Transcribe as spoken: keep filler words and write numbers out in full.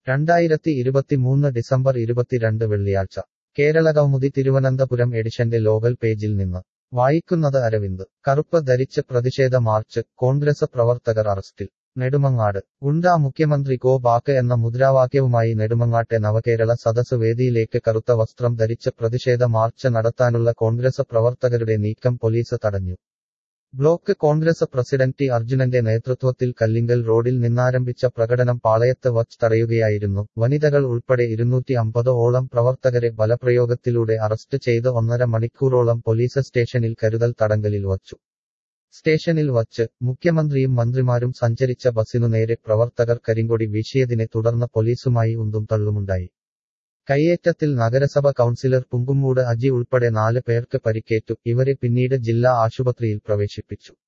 രണ്ടായിരത്തി ഇരുപത്തിമൂന്ന് ഡിസംബർ ഇരുപത്തിരണ്ട് വെള്ളിയാഴ്ച കേരളകൗമുദി തിരുവനന്തപുരം എഡിഷന്റെ ലോകൽ പേജിൽ നിന്ന് വായിക്കുന്നത് അരവിന്ദ് കറുപ്പ് ധരിച്ച് പ്രതിഷേധ മാർച്ച് കോൺഗ്രസ് പ്രവർത്തകർ അറസ്റ്റിൽ നെടുമങ്ങാട് ഗുണ്ടാ മുഖ്യമന്ത്രി ഗോ ബാക്ക് എന്ന മുദ്രാവാക്യവുമായി നെടുമങ്ങാട്ടെ നവകേരള സദസ് വേദിയിലേക്ക് കറുത്ത വസ്ത്രം ധരിച്ച് പ്രതിഷേധ മാർച്ച് നടത്താനുള്ള കോൺഗ്രസ് പ്രവർത്തകരുടെ നീക്കം പോലീസ് തടഞ്ഞു ബ്ലോക്ക് കോൺഗ്രസ് പ്രസിഡന്റ് ടി അർജുനന്റെ നേതൃത്വത്തിൽ കല്ലിങ്കൽ റോഡിൽ നിന്നാരംഭിച്ച പ്രകടനം പാളയത്ത് വച്ച് തടയുകയായിരുന്നു വനിതകൾ ഉൾപ്പെടെ ഇരുന്നൂറ്റി അമ്പത് ഓളം പ്രവർത്തകരെ ബലപ്രയോഗത്തിലൂടെ അറസ്റ്റ് ചെയ്ത് ഒന്നര മണിക്കൂറോളം പോലീസ് സ്റ്റേഷനിൽ കരുതൽ തടങ്കലിൽ വച്ചു സ്റ്റേഷനിൽ വച്ച് മുഖ്യമന്ത്രിയും മന്ത്രിമാരും സഞ്ചരിച്ച ബസിനു നേരെ പ്രവർത്തകർ കരിങ്കൊടി വീശിയതിനെ തുടർന്ന് പോലീസുമായി ഉന്തും തള്ളുമുണ്ടായി കയ്യേറ്റത്തിൽ നഗരസഭ കൗൺസിലർ പുങ്കുമൂട് അജി ഉൾപ്പെടെ നാല് പേർക്ക് പരിക്കേറ്റു ഇവരെ പിന്നീട് ജില്ലാ ആശുപത്രിയിൽ പ്രവേശിപ്പിച്ചു